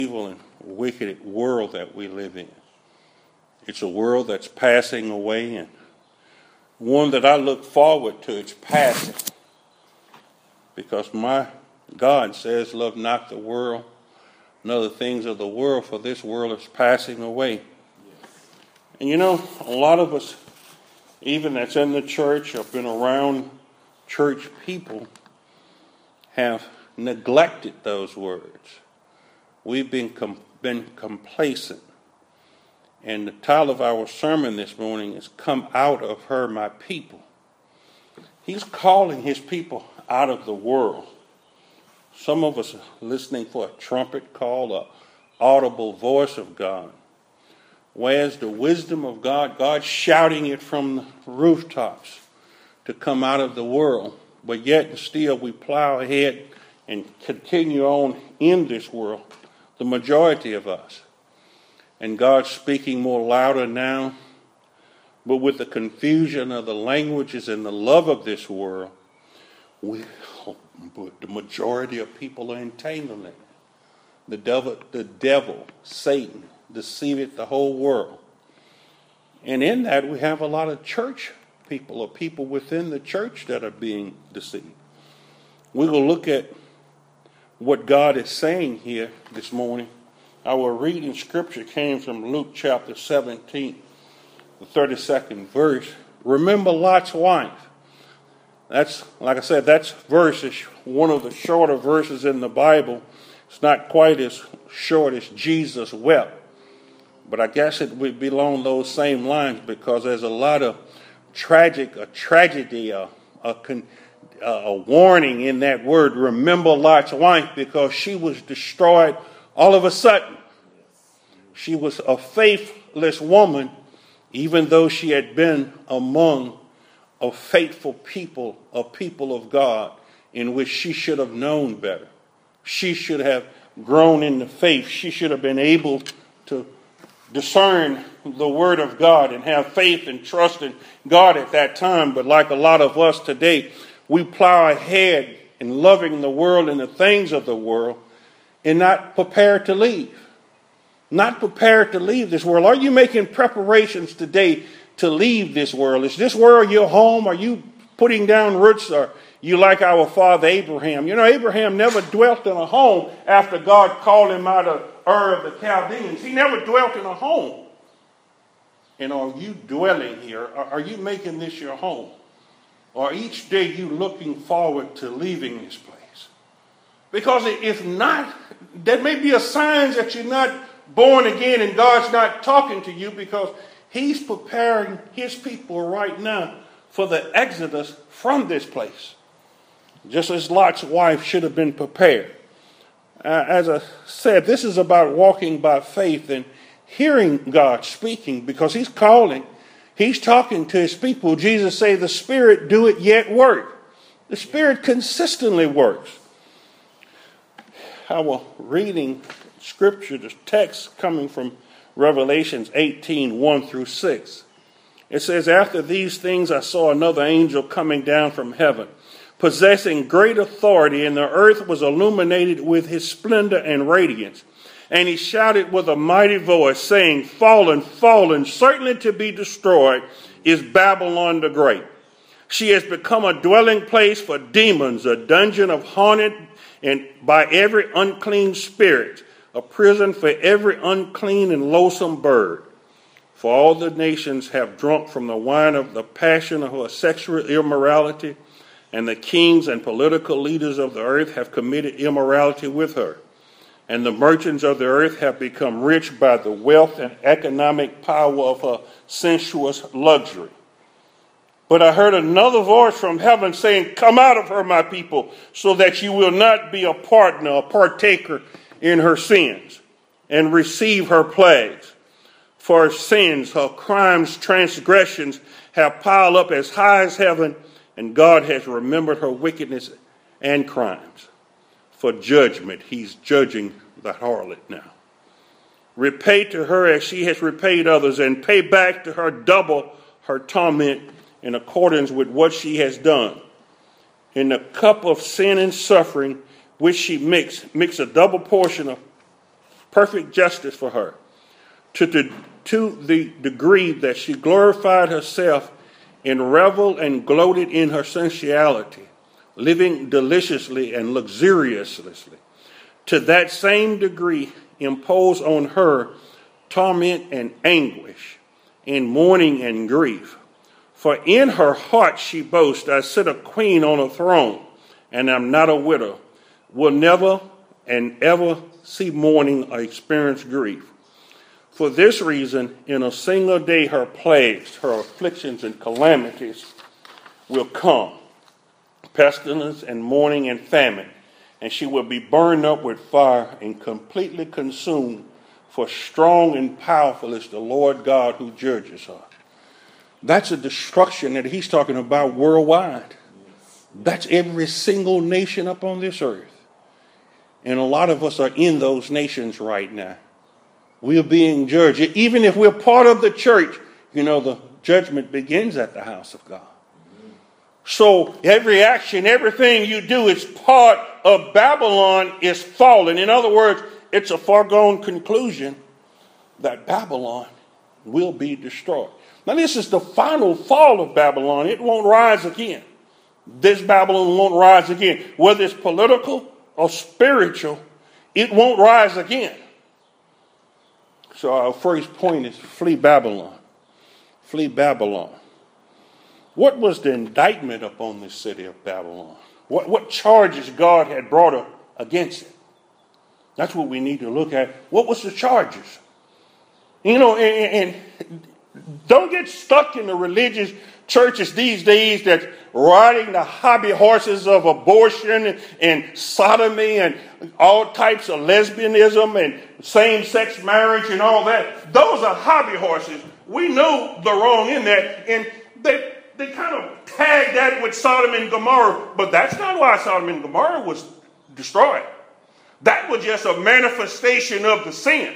evil and wicked world that we live in. It's a world that's passing away, and one that I look forward to its passing, because my God says, love not the world, nor the things of the world, for this world is passing away. And you know, a lot of us, even that's in the church or been around church people, have neglected those words. We've been complacent. And the title of our sermon this morning is Come Out of Her, My People. He's calling his people out of the world. Some of us are listening for a trumpet call, an audible voice of God. Where's the wisdom of God? God's shouting it from the rooftops to come out of the world. But yet and still we plow ahead and continue on in this world, the majority of us. And God's speaking more louder now, but with the confusion of the languages and the love of this world, the majority of people are entangled in it. The devil, Satan, deceiveth the whole world. And in that we have a lot of church people, or people within the church that are being deceived. We will look at what God is saying here this morning. Our reading scripture came from Luke chapter 17, the 32nd verse. Remember Lot's wife. That's, like I said, that's verse is one of the shorter verses in the Bible. It's not quite as short as Jesus wept. But I guess it would be along those same lines, because there's a lot of tragedy, a warning in that word. Remember Lot's wife, because she was destroyed all of a sudden. She was a faithless woman, even though she had been among a faithful people, a people of God, in which she should have known better. She should have grown in the faith. She should have been able to discern the word of God and have faith and trust in God at that time. But like a lot of us today, we plow ahead in loving the world and the things of the world and not prepared to leave. Not prepared to leave this world. Are you making preparations today to leave this world? Is this world your home? Are you putting down roots? Or you like our father Abraham? You know, Abraham never dwelt in a home after God called him out of Ur of the Chaldeans. He never dwelt in a home. And are you dwelling here? Are you making this your home? Or each day you looking forward to leaving this place? Because if not, there may be a sign that you're not born again and God's not talking to you, because he's preparing his people right now for the exodus from this place. Just as Lot's wife should have been prepared. As I said, this is about walking by faith and hearing God speaking, because he's calling. He's talking to his people. Jesus said, the Spirit doeth yet work. The Spirit consistently works. Our reading scripture, the text coming from Revelations 18, 1 through 6. It says, after these things I saw another angel coming down from heaven, possessing great authority, and the earth was illuminated with his splendor and radiance. And he shouted with a mighty voice, saying, fallen, fallen, certainly to be destroyed, is Babylon the Great. She has become a dwelling place for demons, a dungeon of haunted and by every unclean spirit, a prison for every unclean and loathsome bird. For all the nations have drunk from the wine of the passion of her sexual immorality, and the kings and political leaders of the earth have committed immorality with her. And the merchants of the earth have become rich by the wealth and economic power of her sensuous luxury. But I heard another voice from heaven saying, come out of her, my people, so that you will not be a partner, a partaker in her sins, and receive her plagues. For her sins, her crimes, transgressions have piled up as high as heaven, and God has remembered her wickedness and crimes. For judgment, he's judging the harlot now. Repay to her as she has repaid others, and pay back to her double her torment in accordance with what she has done. In the cup of sin and suffering which she mix a double portion of perfect justice for her, to the degree that she glorified herself and reveled and gloated in her sensuality, living deliciously and luxuriously. To that same degree impose on her torment and anguish, and mourning and grief. For in her heart she boasts, I sit a queen on a throne, and am not a widow, will never and ever see mourning or experience grief. For this reason, in a single day her plagues, her afflictions and calamities will come, pestilence and mourning and famine, and she will be burned up with fire and completely consumed, for strong and powerful is the Lord God who judges her. That's a destruction that he's talking about worldwide. That's every single nation up on this earth. And a lot of us are in those nations right now. We are being judged. Even if we're part of the church, the judgment begins at the house of God. So every action, everything you do is part of Babylon is fallen. In other words, it's a foregone conclusion that Babylon will be destroyed. Now, this is the final fall of Babylon. It won't rise again. This Babylon won't rise again. Whether it's political or spiritual, it won't rise again. So our first point is flee Babylon. Flee Babylon. What was the indictment upon this city of Babylon? What charges God had brought up against it? That's what we need to look at. What was the charges? And don't get stuck in the religious churches these days that's riding the hobby horses of abortion and sodomy and all types of lesbianism and same-sex marriage and all that. Those are hobby horses. We know the wrong in that, and they kind of tag that with Sodom and Gomorrah, but that's not why Sodom and Gomorrah was destroyed. That was just a manifestation of the sin.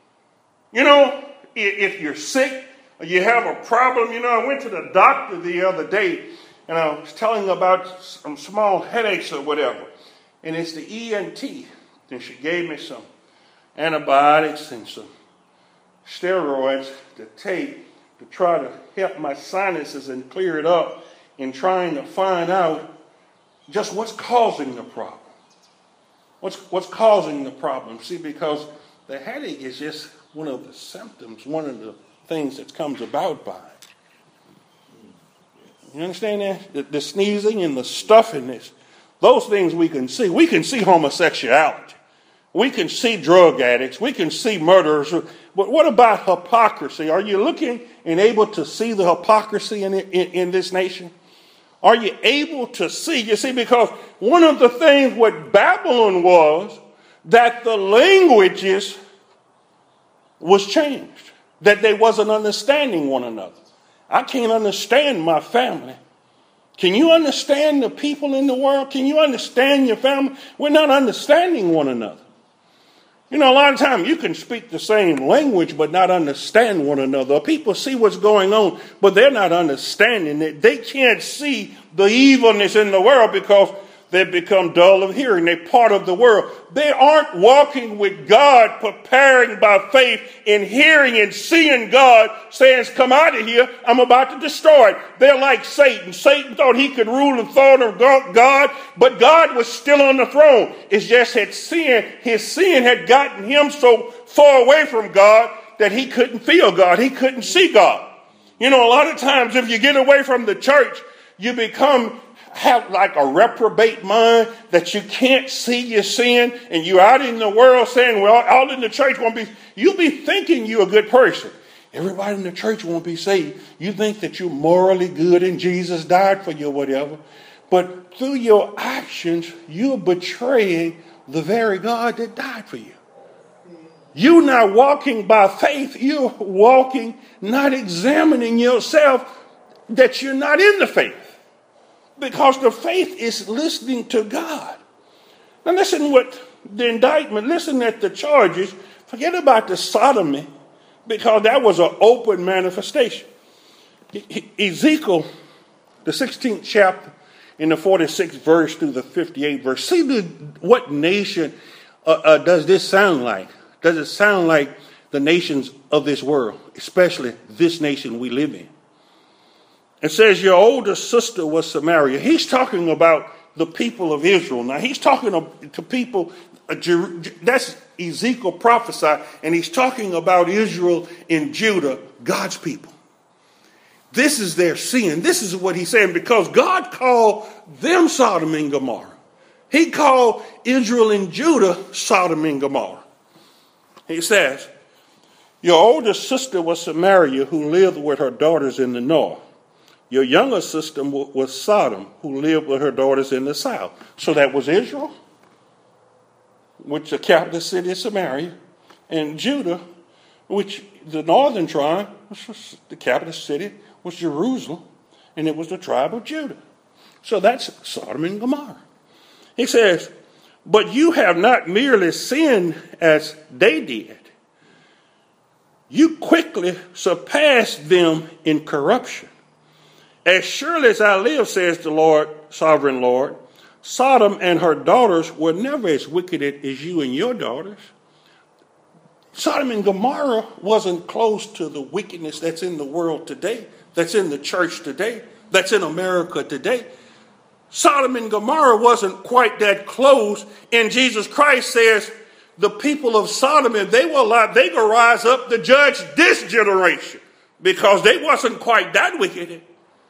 If you're sick, or you have a problem, I went to the doctor the other day, and I was telling her about some small headaches or whatever, and it's the ENT, and she gave me some antibiotics and some steroids to take to try to help my sinuses and clear it up, in trying to find out just what's causing the problem. What's causing the problem? See, because the headache is just one of the symptoms, one of the things that comes about by it. You understand that? The sneezing and the stuffiness, those things we can see. We can see homosexuality. We can see drug addicts. We can see murderers. But what about hypocrisy? Are you looking and able to see the hypocrisy in this nation? Are you able to see? You see, because one of the things what Babylon was, that the languages was changed. That they wasn't understanding one another. I can't understand my family. Can you understand the people in the world? Can you understand your family? We're not understanding one another. A lot of times you can speak the same language but not understand one another. People see what's going on, but they're not understanding it. They can't see the evilness in the world because they've become dull of hearing. They're part of the world. They aren't walking with God, preparing by faith and hearing and seeing God saying, come out of here, I'm about to destroy it. They're like Satan. Satan thought he could rule the throne of God, but God was still on the throne. It's just his sin had gotten him so far away from God that he couldn't feel God. He couldn't see God. A lot of times if you get away from the church, you have like a reprobate mind that you can't see your sin, and you're out in the world saying, well, all in the church won't be. You'll be thinking you're a good person. Everybody in the church won't be saved. You think that you're morally good and Jesus died for you or whatever. But through your actions, you're betraying the very God that died for you. You're not walking by faith. You're walking, not examining yourself that you're not in the faith. Because the faith is listening to God. Now listen what the indictment, listen at the charges. Forget about the sodomy, because that was an open manifestation. Ezekiel, the 16th chapter, in the 46th verse through the 58th verse. See what nation does this sound like? Does it sound like the nations of this world, especially this nation we live in? It says your older sister was Samaria. He's talking about the people of Israel. Now he's talking to people, that's Ezekiel prophesied, and he's talking about Israel and Judah, God's people. This is their sin. This is what he's saying, because God called them Sodom and Gomorrah. He called Israel and Judah Sodom and Gomorrah. He says, your older sister was Samaria, who lived with her daughters in the north. Your younger sister was Sodom, who lived with her daughters in the south. So that was Israel, which the capital city is Samaria, and Judah, which the northern tribe, the capital city was Jerusalem, and it was the tribe of Judah. So that's Sodom and Gomorrah. He says, but you have not merely sinned as they did. You quickly surpassed them in corruption. As surely as I live, says the Lord, sovereign Lord, Sodom and her daughters were never as wicked as you and your daughters. Sodom and Gomorrah wasn't close to the wickedness that's in the world today, that's in the church today, that's in America today. Sodom and Gomorrah wasn't quite that close, and Jesus Christ says the people of Sodom, and they will rise up to judge this generation, because they wasn't quite that wicked.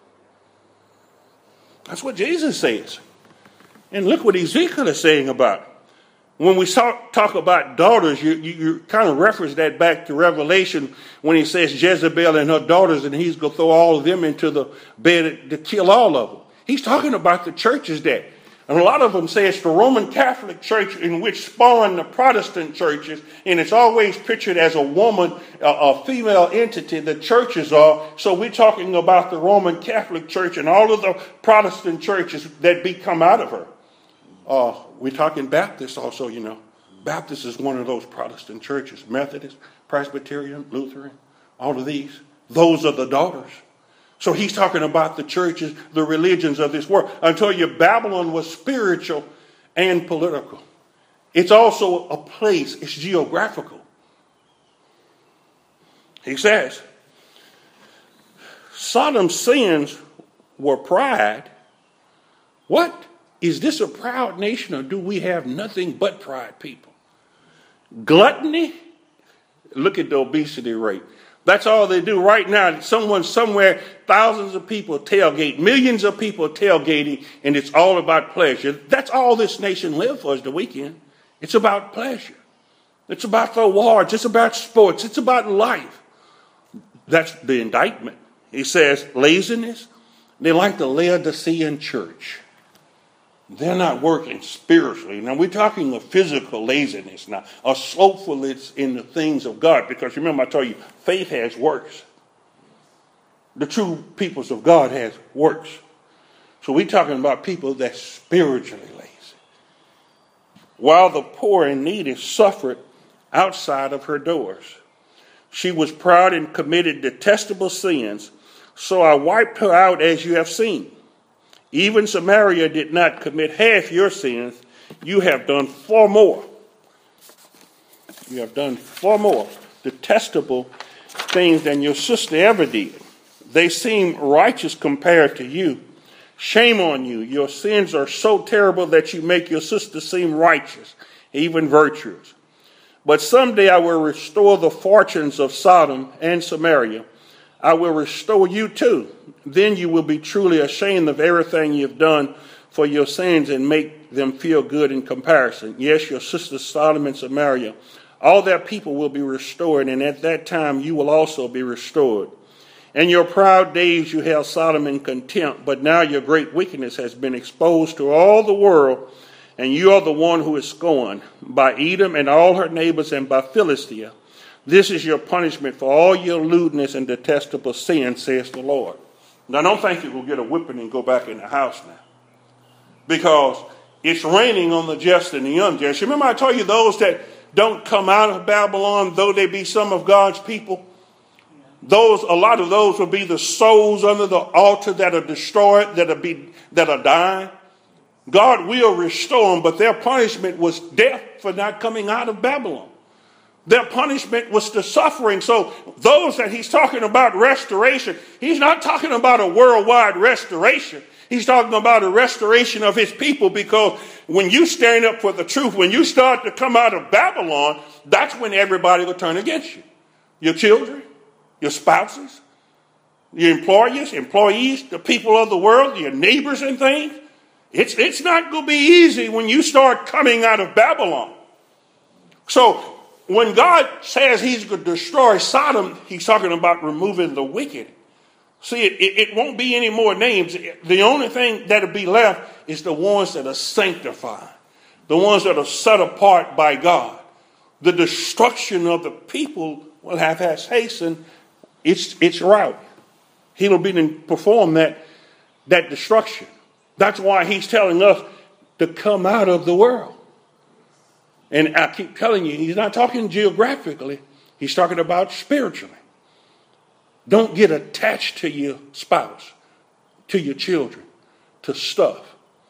That's what Jesus says. And look what Ezekiel is saying about it. When we talk about daughters, you kind of reference that back to Revelation when he says Jezebel and her daughters, and he's going to throw all of them into the bed to kill all of them. He's talking about the churches there. And a lot of them say it's the Roman Catholic Church in which spawned the Protestant churches, and it's always pictured as a woman, a female entity, the churches are. So we're talking about the Roman Catholic Church and all of the Protestant churches that come out of her. We're talking Baptist also, you know. Baptist is one of those Protestant churches. Methodist, Presbyterian, Lutheran, all of these. Those are the daughters. So he's talking about the churches, the religions of this world. I tell you, Babylon was spiritual and political. It's also a place. It's geographical. He says, Sodom's sins were pride. What? Is this a proud nation, or do we have nothing but pride people? Gluttony? Look at the obesity rate. That's all they do right now. Someone somewhere, thousands of people tailgate, millions of people tailgating, and it's all about pleasure. That's all this nation lives for is the weekend. It's about pleasure. It's about the awards. It's about sports. It's about life. That's the indictment. He says laziness. They like the Laodicean church. They're not working spiritually. Now, we're talking of physical laziness now, a slothfulness in the things of God. Because remember, I told you, faith has works. The true peoples of God has works. So we're talking about people that's spiritually lazy. While the poor and needy suffered outside of her doors. She was proud and committed detestable sins, so I wiped her out as you have seen. Even Samaria did not commit half your sins. You have done far more. You have done far more detestable things than your sister ever did. They seem righteous compared to you. Shame on you. Your sins are so terrible that you make your sister seem righteous, even virtuous. But someday I will restore the fortunes of Sodom and Samaria. I will restore you too. Then you will be truly ashamed of everything you've done for your sins and make them feel good in comparison. Yes, your sisters Sodom and Samaria, all their people will be restored, and at that time you will also be restored. In your proud days you held Sodom in contempt, but now your great wickedness has been exposed to all the world, and you are the one who is scorned by Edom and all her neighbors and by Philistia. This is your punishment for all your lewdness and detestable sin, says the Lord. Now, don't think you will get a whipping and go back in the house now. Because it's raining on the just and the unjust. Remember I told you those that don't come out of Babylon, though they be some of God's people? A lot of those will be the souls under the altar that are destroyed, that are dying. God will restore them, but their punishment was death for not coming out of Babylon. Their punishment was the suffering. So those that he's talking about restoration, he's not talking about a worldwide restoration. He's talking about a restoration of his people, because when you stand up for the truth, when you start to come out of Babylon, that's when everybody will turn against you. Your children, your spouses, your employees, the people of the world, your neighbors and things. It's not going to be easy when you start coming out of Babylon. So when God says he's going to destroy Sodom, he's talking about removing the wicked. See, it won't be any more names. The only thing that'll be left is the ones that are sanctified, the ones that are set apart by God. The destruction of the people will have hastened its route. He'll be to perform that destruction. That's why he's telling us to come out of the world. And I keep telling you, he's not talking geographically. He's talking about spiritually. Don't get attached to your spouse, to your children, to stuff.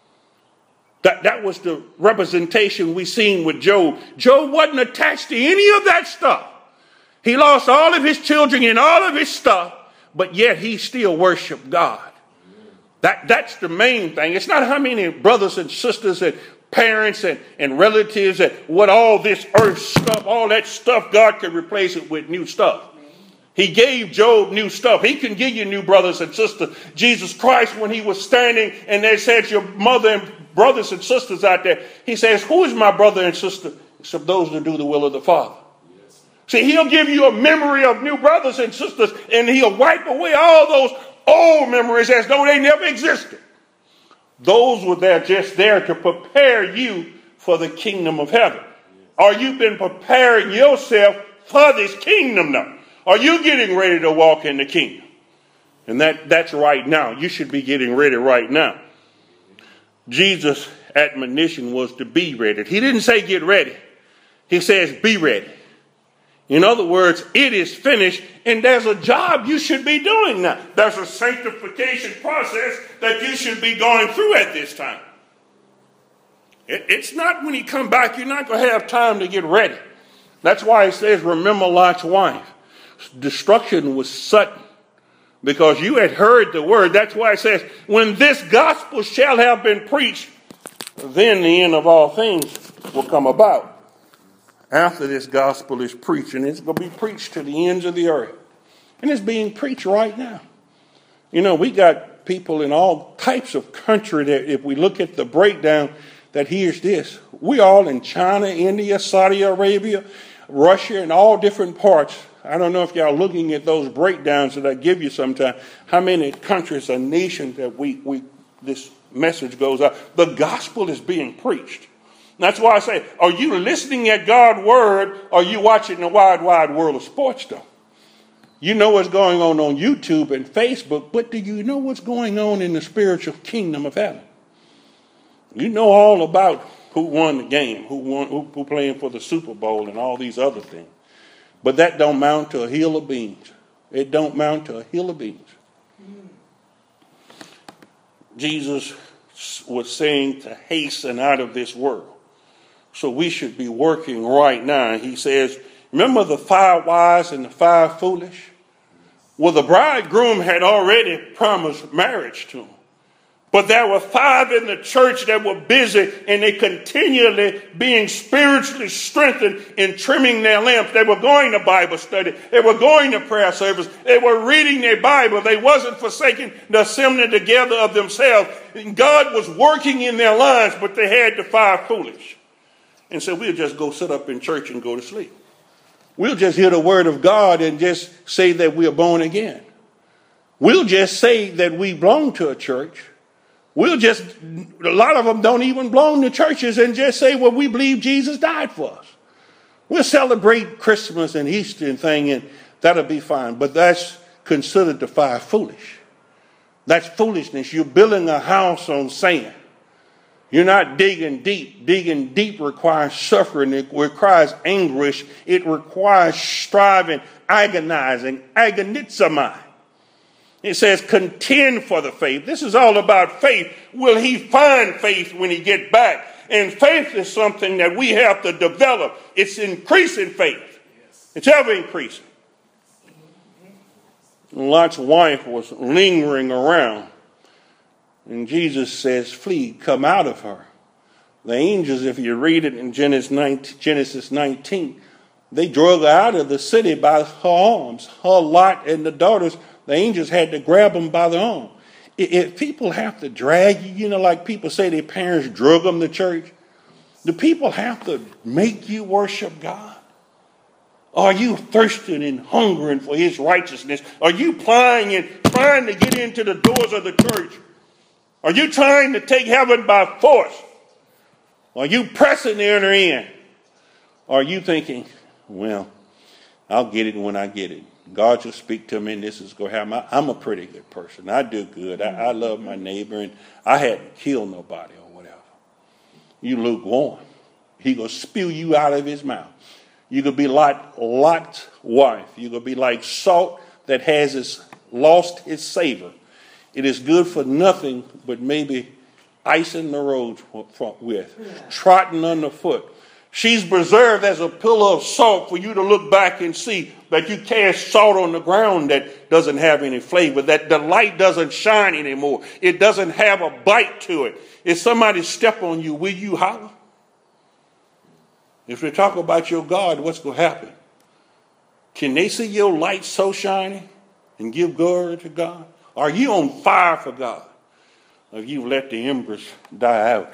That was the representation we seen with Job. Job wasn't attached to any of that stuff. He lost all of his children and all of his stuff, but yet he still worshiped God. That's the main thing. It's not how many brothers and sisters and parents and relatives and what all this earth stuff, all that stuff, God can replace it with new stuff. He gave Job new stuff. He can give you new brothers and sisters. Jesus Christ, when he was standing and they said your mother and brothers and sisters out there, he says, who is my brother and sister? Except those that do the will of the Father. Yes. See, he'll give you a memory of new brothers and sisters, and he'll wipe away all those old memories as though they never existed. Those were there just there to prepare you for the kingdom of heaven. Or you've been preparing yourself for this kingdom now. Are you getting ready to walk in the kingdom? And that's right now. You should be getting ready right now. Jesus' admonition was to be ready. He didn't say get ready. He says be ready. In other words, it is finished, and there's a job you should be doing now. There's a sanctification process that you should be going through at this time. It's not when you come back, you're not going to have time to get ready. That's why it says, remember Lot's wife. Destruction was sudden because you had heard the word. That's why it says, when this gospel shall have been preached, then the end of all things will come about. After this gospel is preached, and it's going to be preached to the ends of the earth. And it's being preached right now. You know, we got people in all types of country that if we look at the breakdown that here's this. We all in China, India, Saudi Arabia, Russia, and all different parts. I don't know if y'all looking at those breakdowns that I give you sometime, how many countries or nations that this message goes out. The gospel is being preached. That's why I say, are you listening at God's word, or are you watching the wide world of sports stuff? You know what's going on YouTube and Facebook, but do you know what's going on in the spiritual kingdom of heaven? You know all about who won the game, who playing for the Super Bowl and all these other things. But that don't mount to a hill of beans. It don't mount to a hill of beans. Jesus was saying to hasten out of this world. So we should be working right now. He says, remember the 5 wise and the 5 foolish? Well, the bridegroom had already promised marriage to him. But there were 5 in the church that were busy, and they continually being spiritually strengthened in trimming their lamps. They were going to Bible study. They were going to prayer service. They were reading their Bible. They wasn't forsaking the assembling together of themselves. And God was working in their lives, but they had the 5 foolish. And so we'll just go sit up in church and go to sleep. We'll just hear the word of God and just say that we are born again. We'll just say that we belong to a church. A lot of them don't even belong to churches and just say, well, we believe Jesus died for us. We'll celebrate Christmas and Easter and thing, and that'll be fine. But that's considered the 5 foolish. That's foolishness. You're building a house on sand. You're not digging deep. Digging deep requires suffering. It requires anguish. It requires striving, agonizing, agonizomai. It says, contend for the faith. This is all about faith. Will he find faith when he get back? And faith is something that we have to develop. It's increasing faith. It's ever increasing. Lot's wife was lingering around. And Jesus says, flee, come out of her. The angels, if you read it in Genesis 19, they drug her out of the city by her arms. Her Lot and the daughters, the angels had to grab them by the arm. If people have to drag you, like people say their parents drug them to church, do people have to make you worship God? Are you thirsting and hungering for his righteousness? Are you trying to get into the doors of the church? Are you trying to take heaven by force? Are you pressing to enter in? Are you thinking, well, I'll get it when I get it. God will speak to me and this is going to happen. I'm a pretty good person. I do good. I love my neighbor and I hadn't killed nobody or whatever. You lukewarm. He going to spew you out of his mouth. You could be like Lot's wife. You could be like salt that has lost its savor. It is good for nothing but maybe icing the road with, trotting underfoot. She's preserved as a pillar of salt for you to look back and see that you cast salt on the ground that doesn't have any flavor, that the light doesn't shine anymore. It doesn't have a bite to it. If somebody step on you, will you holler? If they talk about your God, what's going to happen? Can they see your light so shining and give glory to God? Are you on fire for God? Or you've let the embers die out?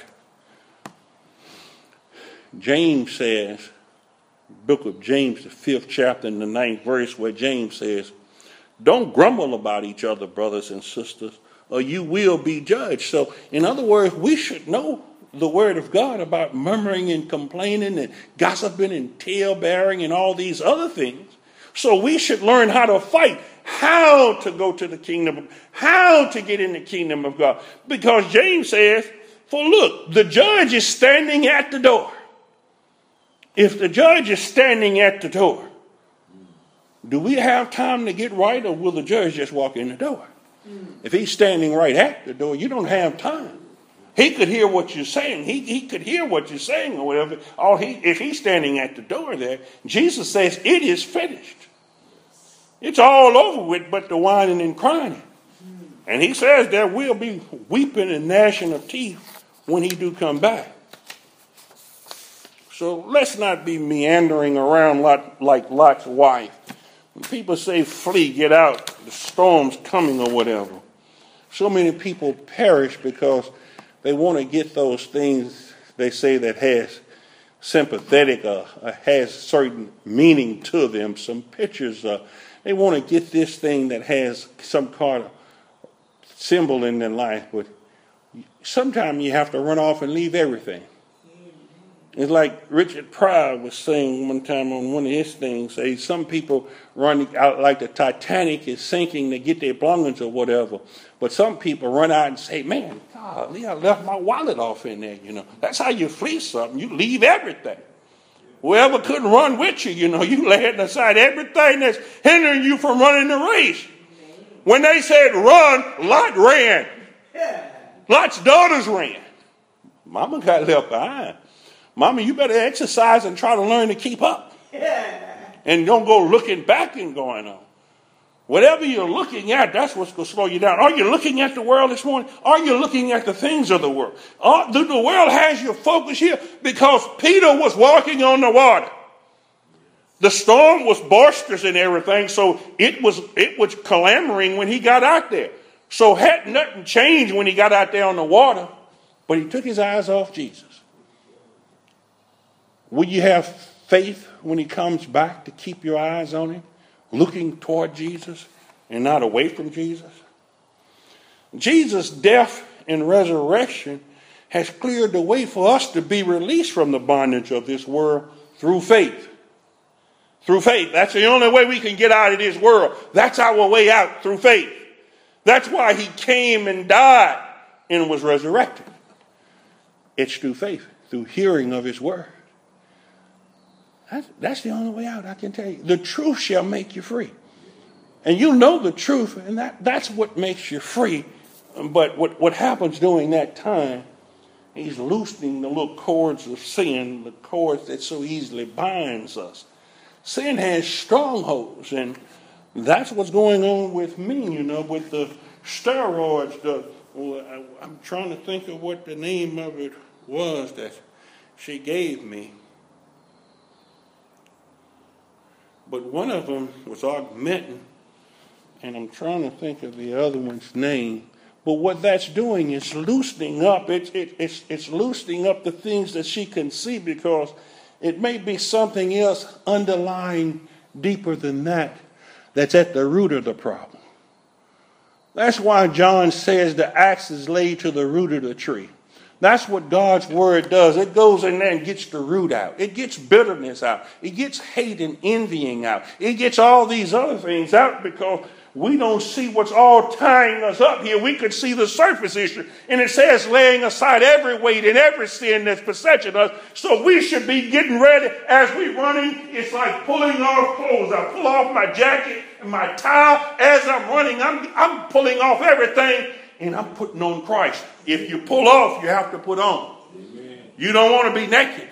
James says, book of James, the 5th chapter and the 9th verse, where James says, don't grumble about each other, brothers and sisters, or you will be judged. So, in other words, we should know the word of God about murmuring and complaining and gossiping and tale-bearing and all these other things. So we should learn how to fight, how to go to the kingdom, how to get in the kingdom of God. Because James says, for look, the judge is standing at the door. If the judge is standing at the door, do we have time to get right, or will the judge just walk in the door? If he's standing right at the door, you don't have time. He could hear what you're saying. He could hear what you're saying or whatever. If he's standing at the door there, Jesus says, it is finished. It's all over with but the whining and crying. And he says there will be weeping and gnashing of teeth when he do come back. So let's not be meandering around like Lot's wife. When people say flee, get out, the storm's coming or whatever. So many people perish because they want to get those things they say that has sympathetic or has certain meaning to them, some pictures. They want to get this thing that has some kind of symbol in their life, but sometimes you have to run off and leave everything. It's like Richard Pryor was saying one time on one of his things, say some people run out like the Titanic is sinking to get their belongings or whatever. But some people run out and say, man, golly, I left my wallet off in there, That's how you flee something. You leave everything. Whoever couldn't run with you, you laying aside everything that's hindering you from running the race. When they said run, Lot ran. Lot's daughters ran. Mama got left behind. Mama, you better exercise and try to learn to keep up. And don't go looking back and going on. Whatever you're looking at, that's what's going to slow you down. Are you looking at the world this morning? Are you looking at the things of the world? The world has your focus here because Peter was walking on the water. The storm was boisterous and everything, so it was clamoring when he got out there. So had nothing changed when he got out there on the water, but he took his eyes off Jesus. Will you have faith when he comes back to keep your eyes on him, looking toward Jesus and not away from Jesus? Jesus' death and resurrection has cleared the way for us to be released from the bondage of this world through faith. Through faith. That's the only way we can get out of this world. That's our way out, through faith. That's why he came and died and was resurrected. It's through faith, through hearing of his word. That's the only way out, I can tell you. The truth shall make you free. And you know the truth, and that's what makes you free. But what happens during that time, he's loosening the little cords of sin, the cords that so easily binds us. Sin has strongholds, and that's what's going on with me, with the steroids. I'm trying to think of what the name of it was that she gave me. But one of them was Augmentin, and I'm trying to think of the other one's name. But what that's doing is loosening up. It's loosening up the things that she can see, because it may be something else underlying deeper than that that's at the root of the problem. That's why John says the axe is laid to the root of the tree. That's what God's word does. It goes in there and gets the root out. It gets bitterness out. It gets hate and envying out. It gets all these other things out, because we don't see what's all tying us up here. We could see the surface issue. And it says laying aside every weight and every sin that's besetting us. So we should be getting ready as we're running. It's like pulling off clothes. I pull off my jacket and my tie. As I'm running, I'm pulling off everything, and I'm putting on Christ. If you pull off, you have to put on. Amen. You don't want to be naked.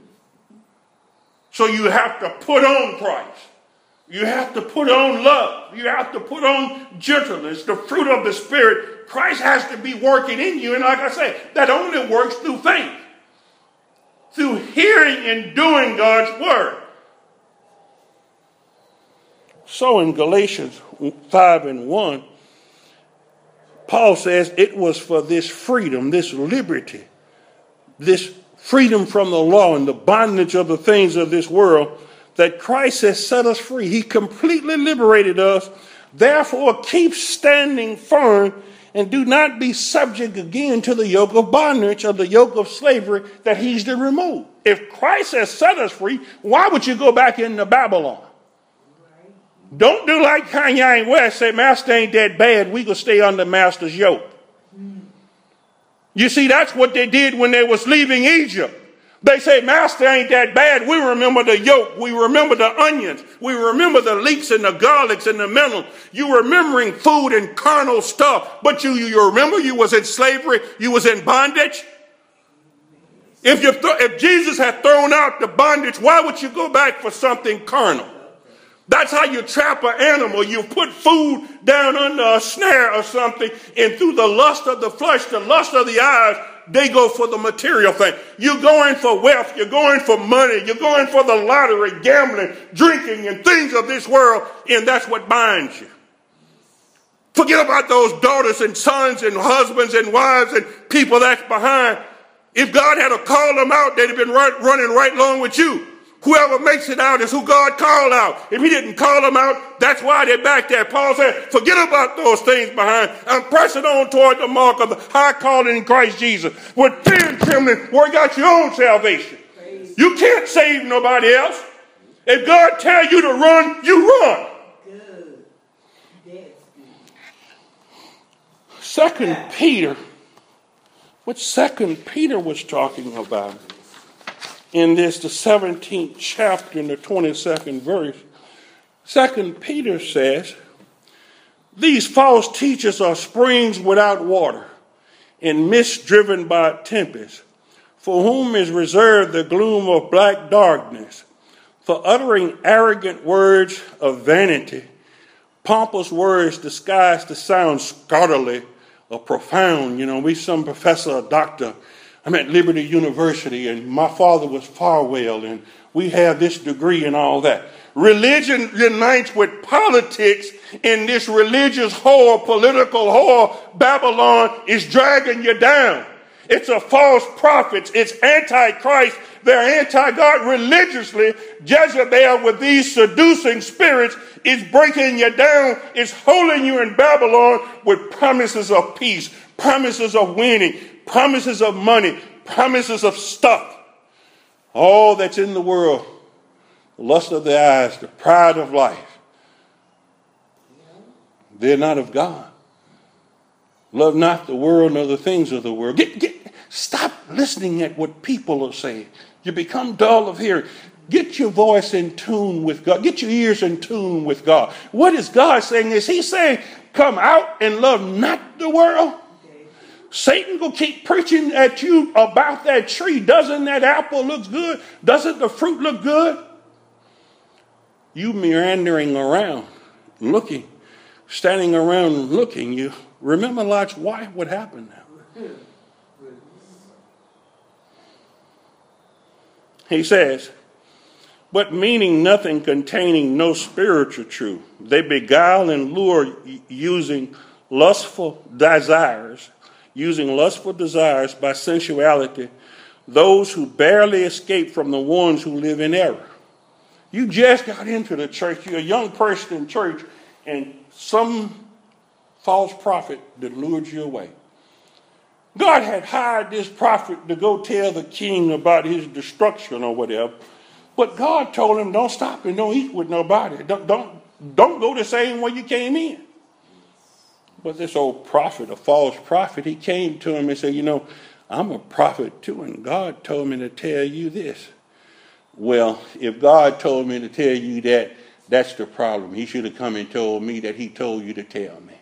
So you have to put on Christ. You have to put on love. You have to put on gentleness, the fruit of the Spirit. Christ has to be working in you. And like I say, that only works through faith. Through hearing and doing God's word. So in Galatians 5:1, Paul says it was for this freedom, this liberty, this freedom from the law and the bondage of the things of this world, that Christ has set us free. He completely liberated us. Therefore, keep standing firm and do not be subject again to the yoke of bondage or the yoke of slavery that he's to remove. If Christ has set us free, why would you go back into Babylon? Don't do like Kanye West, say, Master ain't that bad. We can stay under Master's yoke. You see, that's what they did when they was leaving Egypt. They say, Master ain't that bad. We remember the yoke. We remember the onions. We remember the leeks and the garlics and the melon. You remembering food and carnal stuff. But you remember you was in slavery. You was in bondage. If Jesus had thrown out the bondage, why would you go back for something carnal? That's how you trap an animal. You put food down under a snare or something, and through the lust of the flesh, the lust of the eyes, they go for the material thing. You're going for wealth. You're going for money. You're going for the lottery, gambling, drinking, and things of this world, and that's what binds you. Forget about those daughters and sons and husbands and wives and people that's behind. If God had to call them out, they'd have been running right along with you. Whoever makes it out is who God called out. If he didn't call them out, that's why they're back there. Paul said, forget about those things behind. I'm pressing on toward the mark of the high calling in Christ Jesus. With fear and trembling, work out your own salvation. You can't save nobody else. If God tells you to run, you run. Good. Second Peter, what Second Peter was talking about, in this, the 17th chapter and the 22nd verse, 2 Peter says, these false teachers are springs without water and mist driven by tempest, for whom is reserved the gloom of black darkness, for uttering arrogant words of vanity, pompous words disguised to sound scholarly or profound. We some professor or doctor. I'm at Liberty University, and my father was Farwell, and we have this degree and all that. Religion unites with politics in this religious whore, political whore. Babylon is dragging you down. It's a false prophet. It's antichrist. They're anti-God religiously. Jezebel, with these seducing spirits, is breaking you down. It's holding you in Babylon with promises of peace, promises of winning, promises of money, promises of stuff. All that's in the world, the lust of the eyes, the pride of life, they're not of God. Love not the world nor the things of the world. Stop listening at what people are saying. You become dull of hearing. Get your voice in tune with God. Get your ears in tune with God. What is God saying? Is he saying, come out and love not the world? Satan will keep preaching at you about that tree. Doesn't that apple look good? Doesn't the fruit look good? You meandering around, looking, standing around looking. You remember Lot's wife? What happened now? He says, but meaning nothing, containing no spiritual truth. They beguile and lure using lustful desires by sensuality, those who barely escape from the ones who live in error. You just got into the church, you're a young person in church, and some false prophet that lured you away. God had hired this prophet to go tell the king about his destruction or whatever. But God told him, don't stop and don't eat with nobody. Don't go the same way you came in. But this old prophet, a false prophet, he came to him and said, I'm a prophet too, and God told me to tell you this. Well, if God told me to tell you that, that's the problem. He should have come and told me that he told you to tell me.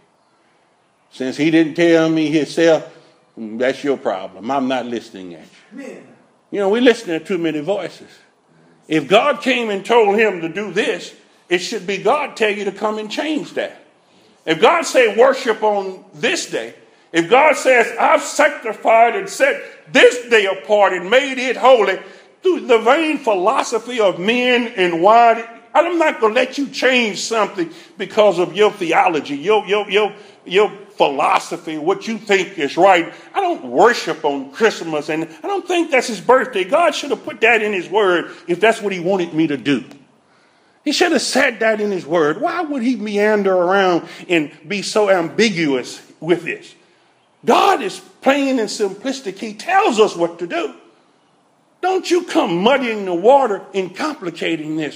Since he didn't tell me himself, that's your problem. I'm not listening at you. We're listening to too many voices. If God came and told him to do this, it should be God tell you to come and change that. If God say worship on this day, if God says I've sanctified and set this day apart and made it holy, through the vain philosophy of men and wine, I'm not going to let you change something because of your theology, your philosophy, what you think is right. I don't worship on Christmas, and I don't think that's his birthday. God should have put that in his word if that's what he wanted me to do. He should have said that in his word. Why would he meander around and be so ambiguous with this? God is plain and simplistic. He tells us what to do. Don't you come muddying the water and complicating this.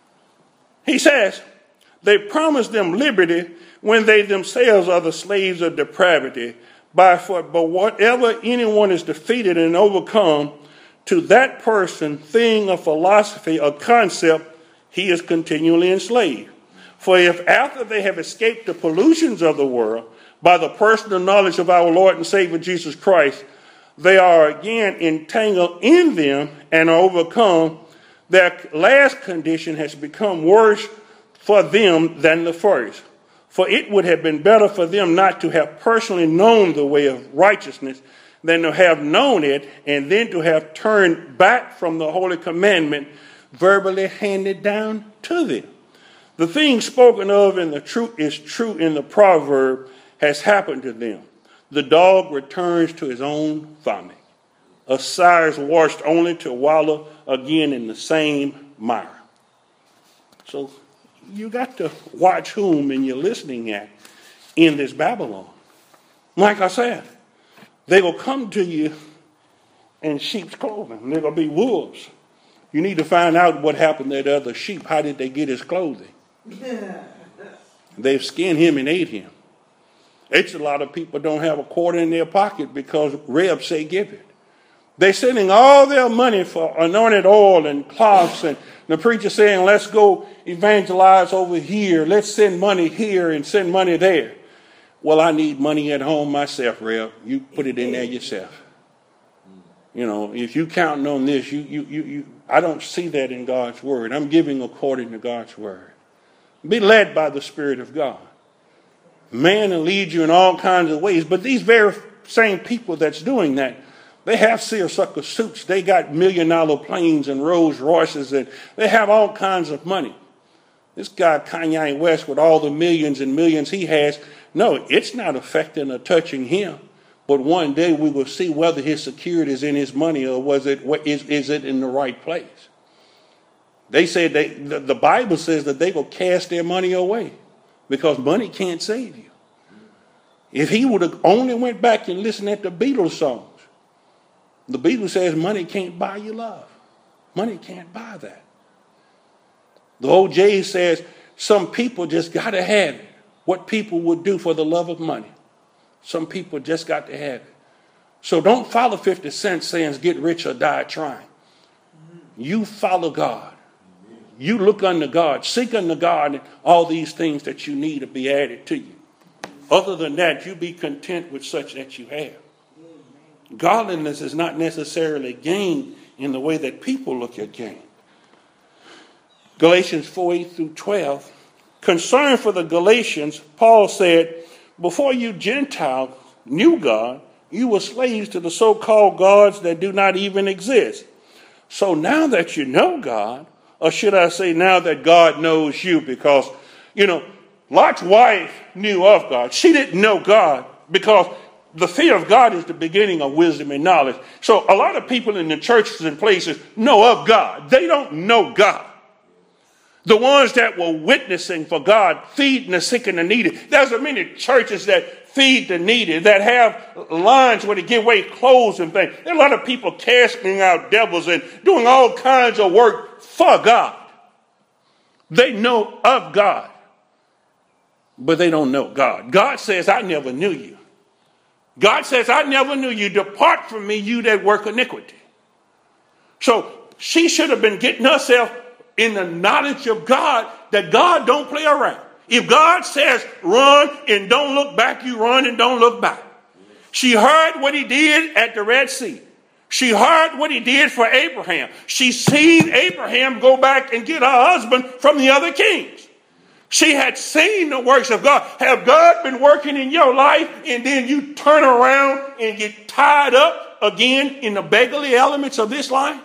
He says, they promise them liberty when they themselves are the slaves of depravity. But whatever anyone is defeated and overcome, to that person, thing, or philosophy, or concept, he is continually enslaved. For if after they have escaped the pollutions of the world by the personal knowledge of our Lord and Savior Jesus Christ, they are again entangled in them and are overcome, their last condition has become worse for them than the first. For it would have been better for them not to have personally known the way of righteousness than to have known it and then to have turned back from the holy commandment verbally handed down to them. The thing spoken of in the truth is true in the proverb has happened to them. The dog returns to his own vomit. A sire is washed only to wallow again in the same mire. So you got to watch whom and you're listening at in this Babylon. Like I said, they will come to you in sheep's clothing. They're going to be wolves. You need to find out what happened to the other sheep. How did they get his clothing? They've skinned him and ate him. It's a lot of people don't have a quarter in their pocket because Reb say give it. They're sending all their money for anointed oil and cloths, and the preacher saying, let's go evangelize over here. Let's send money here and send money there. Well, I need money at home myself, Reb. You put it in there yourself. If you counting on this, I don't see that in God's word. I'm giving according to God's word. Be led by the Spirit of God. Man will lead you in all kinds of ways, but these very same people that's doing that, they have seersucker suits. They got $1 million planes and Rolls Royces, and they have all kinds of money. This guy, Kanye West, with all the millions and millions he has, no, it's not affecting or touching him. But one day we will see whether his security is in his money or is it in the right place. They said the Bible says that they will cast their money away because money can't save you. If he would have only went back and listened at the Beatles songs, the Beatles says money can't buy you love. Money can't buy that. The old Jay says some people just got to have it. What people would do for the love of money. Some people just got to have it. So don't follow 50 Cent saying get rich or die trying. You follow God. You look unto God. Seek unto God, and all these things that you need to be added to you. Other than that, you be content with such that you have. Godliness is not necessarily gain in the way that people look at gain. Galatians 4:8 through 12. Concern for the Galatians, Paul said, before you Gentiles knew God, you were slaves to the so-called gods that do not even exist. So now that you know God, or should I say now that God knows you, because, Lot's wife knew of God. She didn't know God because the fear of God is the beginning of wisdom and knowledge. So a lot of people in the churches and places know of God. They don't know God. The ones that were witnessing for God, feeding the sick and the needy. There's many churches that feed the needy, that have lines where they give away clothes and things. There are a lot of people casting out devils and doing all kinds of work for God. They know of God, but they don't know God. God says, I never knew you. God says, I never knew you. Depart from me, you that work iniquity. So she should have been getting herself in the knowledge of God, that God don't play around. If God says run and don't look back, you run and don't look back. She heard what he did at the Red Sea. She heard what he did for Abraham. She seen Abraham go back and get her husband from the other kings. She had seen the works of God. Have God been working in your life and then you turn around and get tied up again in the beggarly elements of this life?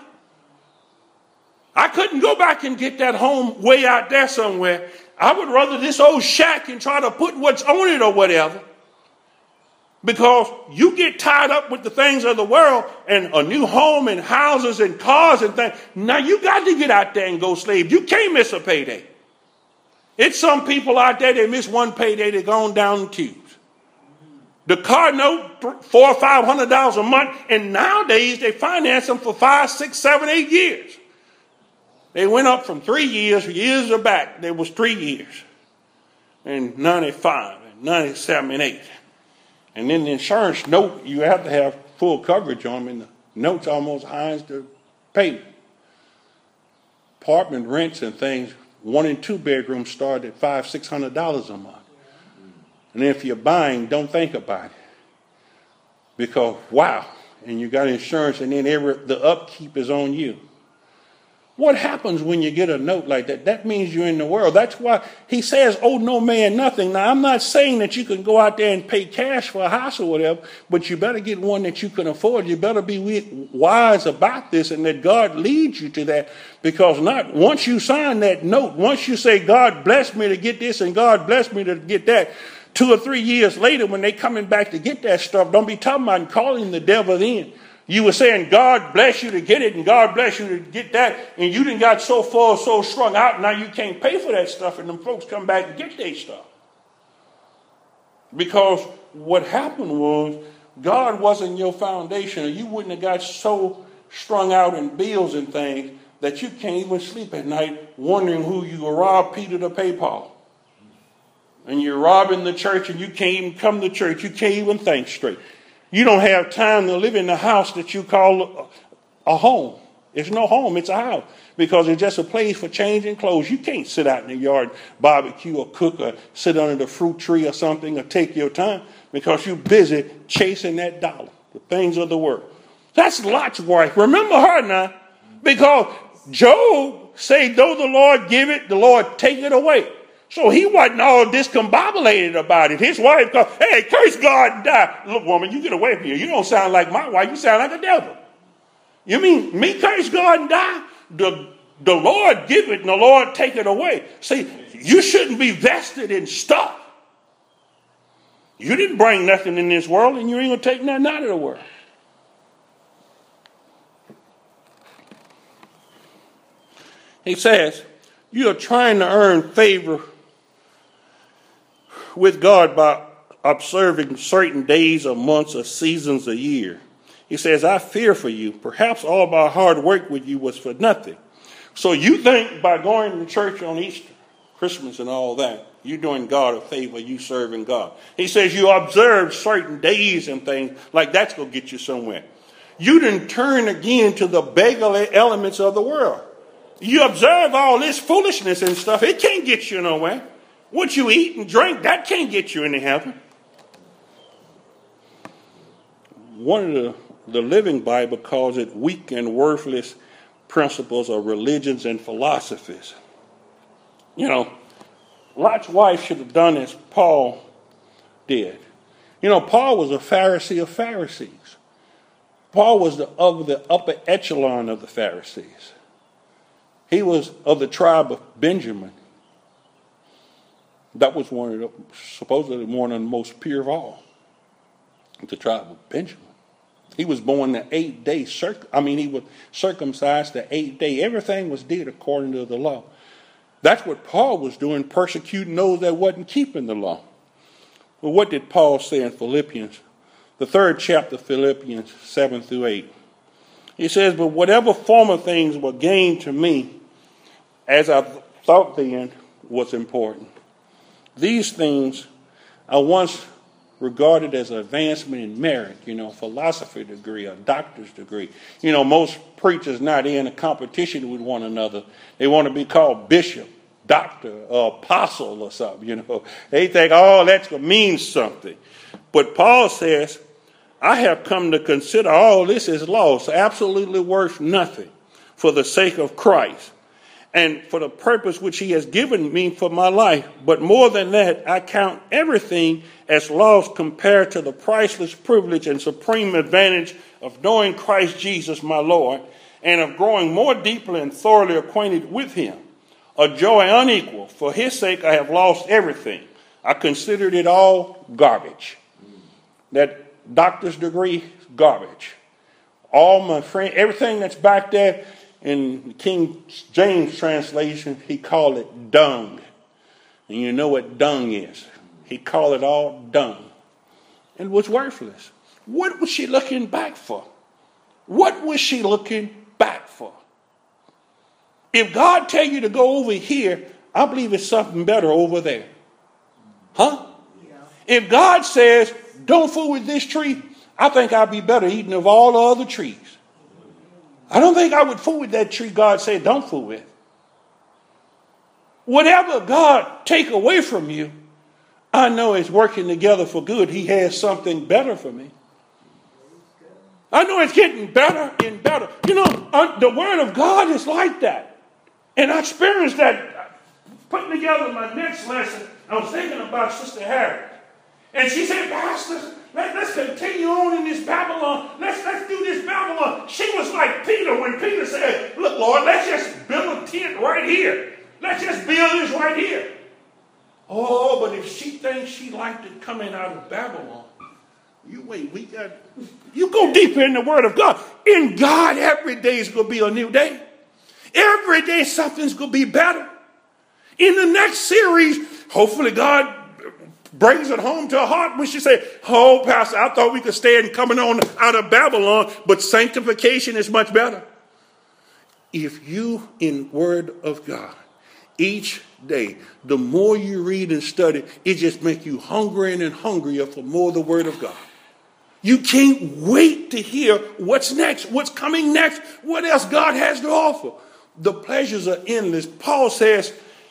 I couldn't go back and get that home way out there somewhere. I would rather this old shack and try to put what's on it or whatever. Because you get tied up with the things of the world and a new home and houses and cars and things. Now you got to get out there and go slave. You can't miss a payday. It's some people out there, they miss one payday, they're going down the tubes. The car note, $400 or $500 a month, and nowadays they finance them for 5, 6, 7, 8 years. They went up from 3 years, years back, there was 3 years. And 95, and 97, and 8. And then the insurance note, you have to have full coverage on them, and the note's almost high as the payment. Apartment rents and things, 1 and 2 bedrooms start at $500, $600 a month. And if you're buying, don't think about it. Because, wow, and you got insurance, and then the upkeep is on you. What happens when you get a note like that? That means you're in the world. That's why he says, owe no man nothing. Now, I'm not saying that you can go out there and pay cash for a house or whatever, but you better get one that you can afford. You better be wise about this and that God leads you to that. Because once you sign that note, once you say, God bless me to get this and God bless me to get that, 2 or 3 years later when they coming back to get that stuff, don't be talking about calling the devil in. You were saying, God bless you to get it and God bless you to get that. And you done got so far, so strung out, now you can't pay for that stuff. And them folks come back and get their stuff. Because what happened was, God wasn't your foundation. Or you wouldn't have got so strung out in bills and things that you can't even sleep at night wondering who you robbed Peter to pay Paul. And you're robbing the church and you can't even come to church. You can't even think straight. You don't have time to live in the house that you call a home. It's no home, it's a house. Because it's just a place for changing clothes. You can't sit out in the yard, barbecue or cook or sit under the fruit tree or something or take your time because you're busy chasing that dollar, the things of the world. That's Lot's wife. Remember her now. Because Job said, though the Lord give it, the Lord take it away. So he wasn't all discombobulated about it. His wife goes, hey, curse God and die. Look, woman, you get away from here. You don't sound like my wife. You sound like a devil. You mean me curse God and die? The Lord give it and the Lord take it away. See, you shouldn't be vested in stuff. You didn't bring nothing in this world and you ain't going to take nothing out of the world. He says, you are trying to earn favor with God by observing certain days or months or seasons a year. He says, I fear for you. Perhaps all my hard work with you was for nothing. So you think by going to church on Easter, Christmas and all that, you're doing God a favor, you serving God. He says you observe certain days and things like that's going to get you somewhere. You didn't turn again to the beggarly elements of the world. You observe all this foolishness and stuff, it can't get you nowhere. What you eat and drink, that can't get you into heaven. One of the Living Bible calls it weak and worthless principles of religions and philosophies. You know, Lot's wife should have done as Paul did. You know, Paul was a Pharisee of Pharisees. Paul was of the upper echelon of the Pharisees. He was of the tribe of Benjamin. That was supposedly one of the most pure of all. The tribe of Benjamin. He was born the 8th day. He was circumcised the 8th day. Everything was did according to the law. That's what Paul was doing, persecuting those that wasn't keeping the law. Well, what did Paul say in Philippians? The 3rd chapter, Philippians 7 through 8. He says, but whatever former things were gained to me, as I thought then was important, these things I once regarded as an advancement in merit, philosophy degree, a doctor's degree. Most preachers now, they're in a competition with one another. They want to be called bishop, doctor, or apostle or something, They think, that's going to mean something. But Paul says, I have come to consider all this as loss, absolutely worth nothing, for the sake of Christ, and for the purpose which he has given me for my life. But more than that, I count everything as loss compared to the priceless privilege and supreme advantage of knowing Christ Jesus my Lord, and of growing more deeply and thoroughly acquainted with him. A joy unequal. For his sake I have lost everything. I considered it all garbage. That doctor's degree, garbage. All my friend, everything that's back there in King James translation, he called it dung. And you know what dung is. He called it all dung. And it was worthless. What was she looking back for? What was she looking back for? If God tell you to go over here, I believe it's something better over there. Huh? Yeah. If God says, don't fool with this tree, I think I'd be better eating of all the other trees. I don't think I would fool with that tree God said don't fool with. Whatever God take away from you, I know it's working together for good. He has something better for me. I know it's getting better and better. The word of God is like that. And I experienced that putting together my next lesson. I was thinking about Sister Harriet. And she said, Pastor, let's continue on in this Babylon. Let's do this Babylon. She was like Peter when Peter said, look, Lord, let's just build a tent right here. Let's just build this right here. Oh, but if she thinks she liked it coming out of Babylon, you go deeper in the word of God. In God, every day is going to be a new day. Every day something's going to be better. In the next series, hopefully God brings it home to her heart when she say, oh, Pastor, I thought we could stand coming on out of Babylon, but sanctification is much better. If you in word of God, each day, the more you read and study, it just makes you hungrier and hungrier for more of the word of God. You can't wait to hear what's next, what's coming next, what else God has to offer. The pleasures are endless. Paul says,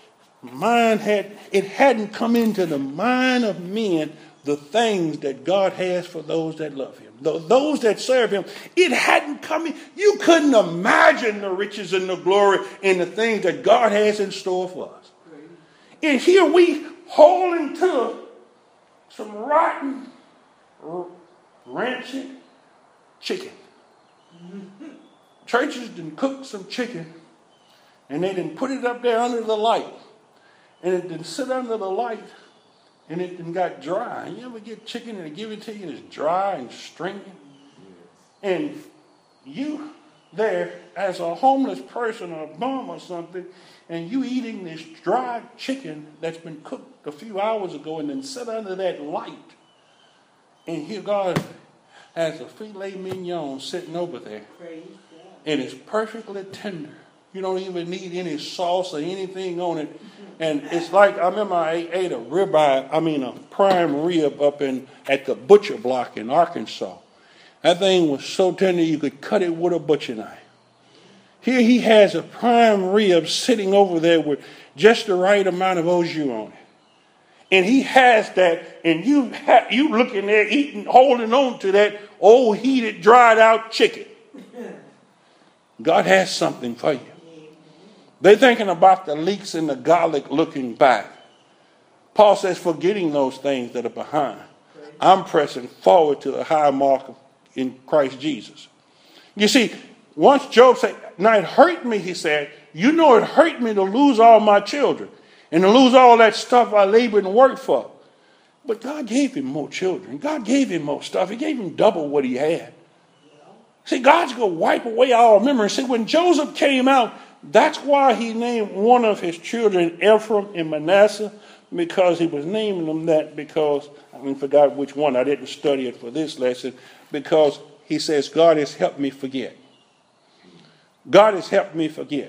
it hadn't come into the mind of men the things that God has for those that love him. Those that serve him, it hadn't come in. You couldn't imagine the riches and the glory and the things that God has in store for us. And here we holding to some rotten, rancid chicken. Churches didn't cook some chicken and they didn't put it up there under the light. And it didn't sit under the light and it didn't got dry. You ever get chicken and they give it to you and it's dry and stringy? And you there as a homeless person or a bum or something, and you eating this dry chicken that's been cooked a few hours ago and then sit under that light. And here God has a filet mignon sitting over there. And it's perfectly tender. You don't even need any sauce or anything on it. And it's like, I remember I ate a prime rib up at the butcher block in Arkansas. That thing was so tender you could cut it with a butcher knife. Here he has a prime rib sitting over there with just the right amount of au jus on it. And he has that, and you looking there eating, holding on to that old heated, dried out chicken. God has something for you. They're thinking about the leeks and the garlic looking back. Paul says, forgetting those things that are behind, I'm pressing forward to the high mark in Christ Jesus. You see, once Job said, now it hurt me, he said, you know it hurt me to lose all my children and to lose all that stuff I labored and worked for. But God gave him more children. God gave him more stuff. He gave him double what he had. See, God's going to wipe away our memory. See, when Joseph came out, that's why he named one of his children Ephraim and Manasseh, because he was naming them that because, I forgot which one. I didn't study it for this lesson, because he says, God has helped me forget. God has helped me forget.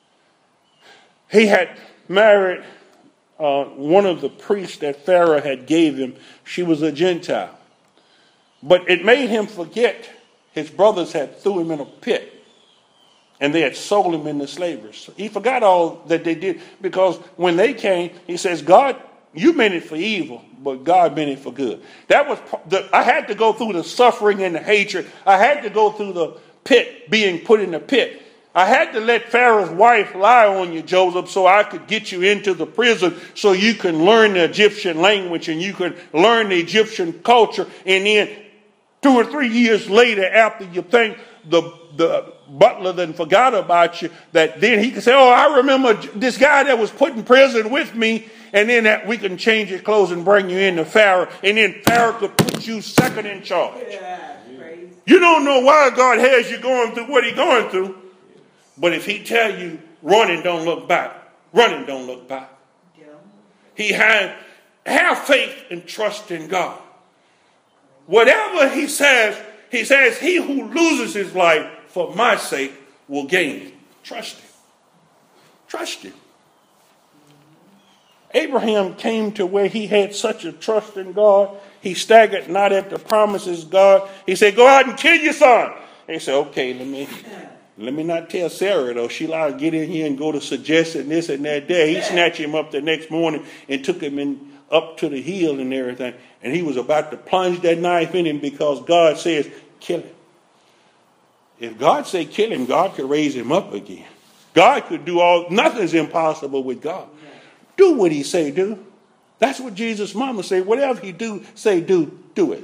He had married one of the priests that Pharaoh had gave him. She was a Gentile. But it made him forget his brothers had threw him in a pit and they had sold him into slavery. So he forgot all that they did, because when they came, he says, God, you meant it for evil, but God meant it for good. That was I had to go through the suffering and the hatred. I had to go through the pit, being put in the pit. I had to let Pharaoh's wife lie on you, Joseph, so I could get you into the prison so you can learn the Egyptian language and you could learn the Egyptian culture. And then 2 or 3 years later, after you think the butler then forgot about you, that then he could say, oh, I remember this guy that was put in prison with me, and then that we can change your clothes and bring you into Pharaoh, and then Pharaoh could put you second in charge. Yeah, you don't know why God has you going through what he's going through, but if he tell you, running, don't look back. Running, don't look back. Yeah. He had, have faith and trust in God. Whatever he says, he who loses his life for my sake will gain it. Trust him. Trust him. Abraham came to where he had such a trust in God. He staggered not at the promises of God. He said, go out and kill your son. He said, okay, let me not tell Sarah, though. She'll get in here and go to suggesting this and that day. He snatched him up the next morning and took him up to the hill and everything. And he was about to plunge that knife in him because God says, kill him. If God say kill him, God could raise him up again. God could do nothing's impossible with God. Do what he say do. That's what Jesus' mama said. Whatever he say do it.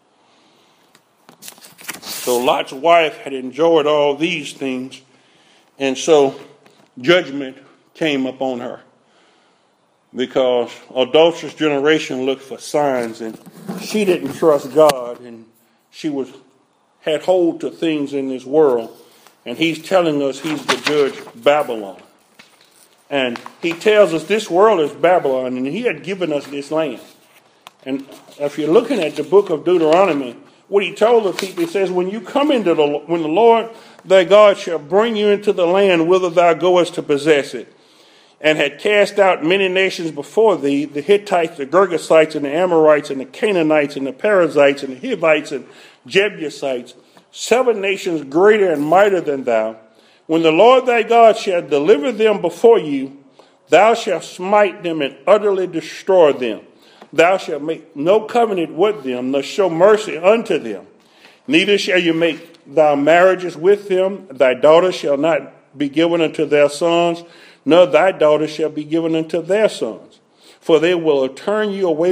So Lot's wife had enjoyed all these things, and so judgment came upon her, because adulterous generation looked for signs, and she didn't trust God, and she had hold to things in this world, and he's telling us he's the judge of Babylon. And he tells us this world is Babylon, and he had given us this land. And if you're looking at the book of Deuteronomy, what he told the people, he says, when when the Lord thy God shall bring you into the land whither thou goest to possess it, and had cast out many nations before thee, the Hittites, the Girgasites, and the Amorites, and the Canaanites, and the Perizzites, and the Hivites, and Jebusites, 7 nations greater and mightier than thou. When the Lord thy God shall deliver them before you, thou shalt smite them and utterly destroy them. Thou shalt make no covenant with them, nor show mercy unto them. Neither shall you make thy marriages with them. Thy daughters shall not be given unto their sons, nor thy daughters shall be given unto their sons. For they will turn away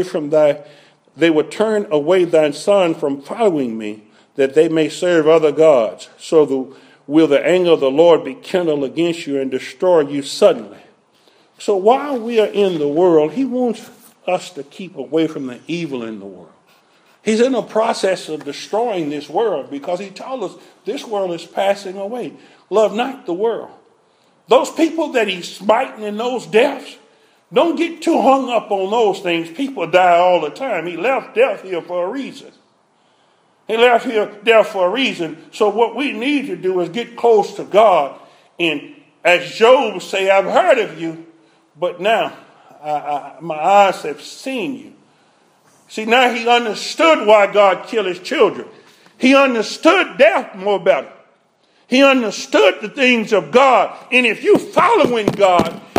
thy son from following me, that they may serve other gods. So will the anger of the Lord be kindled against you and destroy you suddenly. So while we are in the world, he wants us to keep away from the evil in the world. He's in the process of destroying this world, because he told us this world is passing away. Love not the world. Those people that he's smiting in those deaths, don't get too hung up on those things. People die all the time. He left death here for a reason. He left here death for a reason. So what we need to do is get close to God. And as Job say, I've heard of you, but now my eyes have seen you. See, now he understood why God killed his children. He understood death more better. He understood the things of God. And if you following God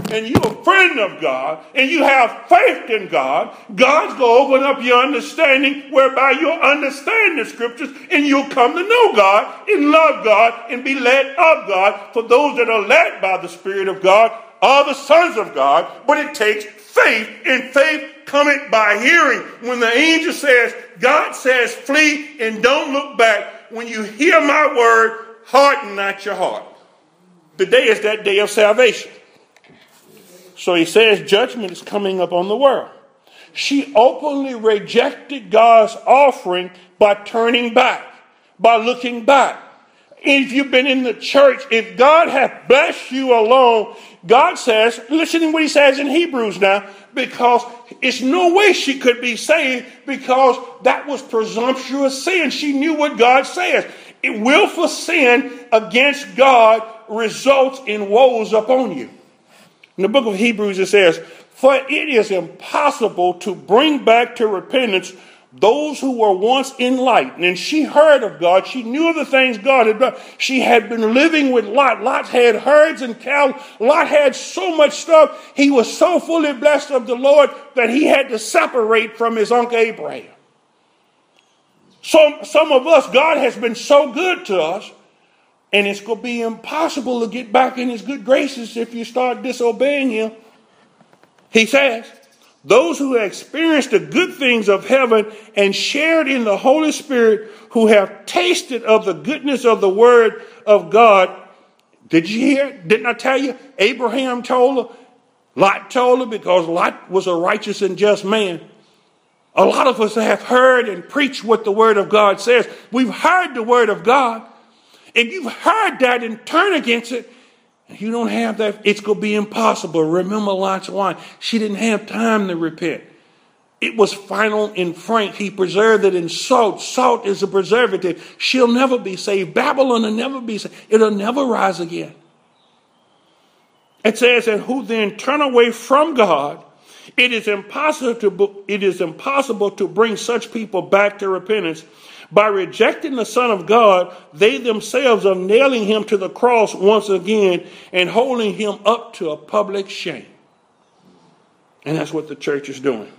and you're a friend of God, and you have faith in God, God's going to open up your understanding whereby you'll understand the scriptures and you'll come to know God and love God and be led of God. For those that are led by the Spirit of God are the sons of God, but it takes faith, and faith cometh by hearing. When the angel says, God says, flee and don't look back, when you hear my word, harden not your heart. Today is that day of salvation. So he says judgment is coming up on the world. She openly rejected God's offering by turning back, by looking back. If you've been in the church, if God hath blessed you alone, God says, listen to what he says in Hebrews now, because it's no way she could be saved, because that was presumptuous sin. She knew what God says. Willful sin against God results in woes upon you. In the book of Hebrews it says, for it is impossible to bring back to repentance those who were once enlightened. And she heard of God. She knew of the things God had done. She had been living with Lot. Lot had herds and cows. Lot had so much stuff. He was so fully blessed of the Lord that he had to separate from his uncle Abraham. Some of us, God has been so good to us, and it's going to be impossible to get back in his good graces if you start disobeying him. He says, those who have experienced the good things of heaven and shared in the Holy Spirit, who have tasted of the goodness of the word of God. Did you hear? Didn't I tell you? Abraham told her. Lot told her, because Lot was a righteous and just man. A lot of us have heard and preached what the word of God says. We've heard the word of God. If you've heard that and turn against it, and you don't have that, it's going to be impossible. Remember Lot's wife. She didn't have time to repent. It was final and frank. He preserved it in salt. Salt is a preservative. She'll never be saved. Babylon will never be saved. It'll never rise again. It says, and who then turn away from God, it is impossible to bring such people back to repentance. By rejecting the Son of God, they themselves are nailing him to the cross once again and holding him up to a public shame. And that's what the church is doing.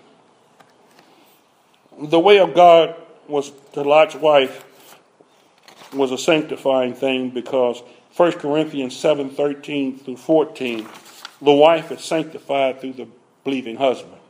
The way of God was to Lot's wife was a sanctifying thing, because 1 Corinthians 7:13 through 14, the wife is sanctified through the believing husband.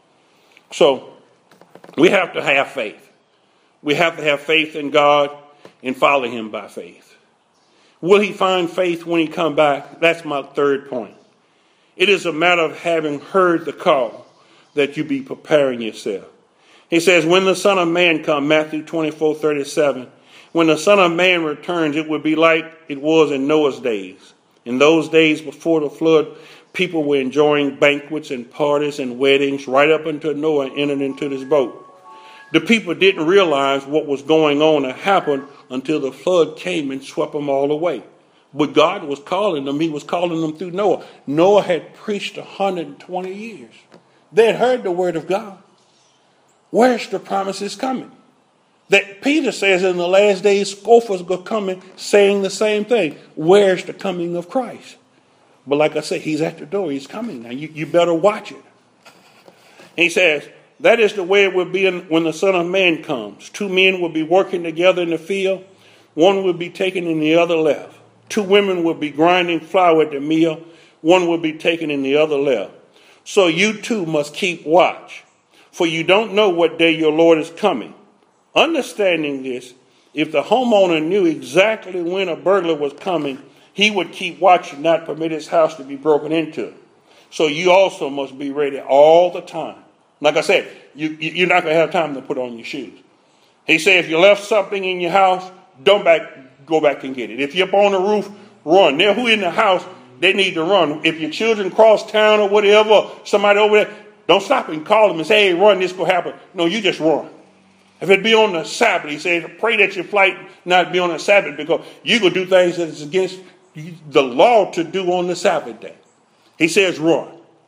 So we have to have faith. We have to have faith in God and follow him by faith. Will he find faith when he come back? That's my third point. It is a matter of having heard the call that you be preparing yourself. He says, when the Son of Man come, Matthew 24:37, when the Son of Man returns, it will be like it was in Noah's days. In those days before the flood, people were enjoying banquets and parties and weddings right up until Noah entered into this boat. The people didn't realize what was going on to happen until the flood came and swept them all away. But God was calling them. He was calling them through Noah. Noah had preached 120 years. They had heard the word of God. Where's the promises coming? That Peter says in the last days, scoffers are coming saying the same thing. Where's the coming of Christ? But like I said, he's at the door. He's coming now. You better watch it. He says, that is the way it will be when the Son of Man comes. Two men will be working together in the field. One will be taken and the other left. Two women will be grinding flour at the mill. One will be taken and the other left. So you too must keep watch, for you don't know what day your Lord is coming. Understanding this, if the homeowner knew exactly when a burglar was coming, he would keep watch and not permit his house to be broken into. So you also must be ready all the time. Like I said, you're not going to have time to put on your shoes. He said, if you left something in your house, go back and get it. If you're up on the roof, run. They're who in the house, they need to run. If your children cross town or whatever, somebody over there, don't stop and call them and say, hey, run, this will happen. No, you just run. If it be on the Sabbath, he said, pray that your flight not be on the Sabbath, because you could do things that is against the law to do on the Sabbath day. He says, run.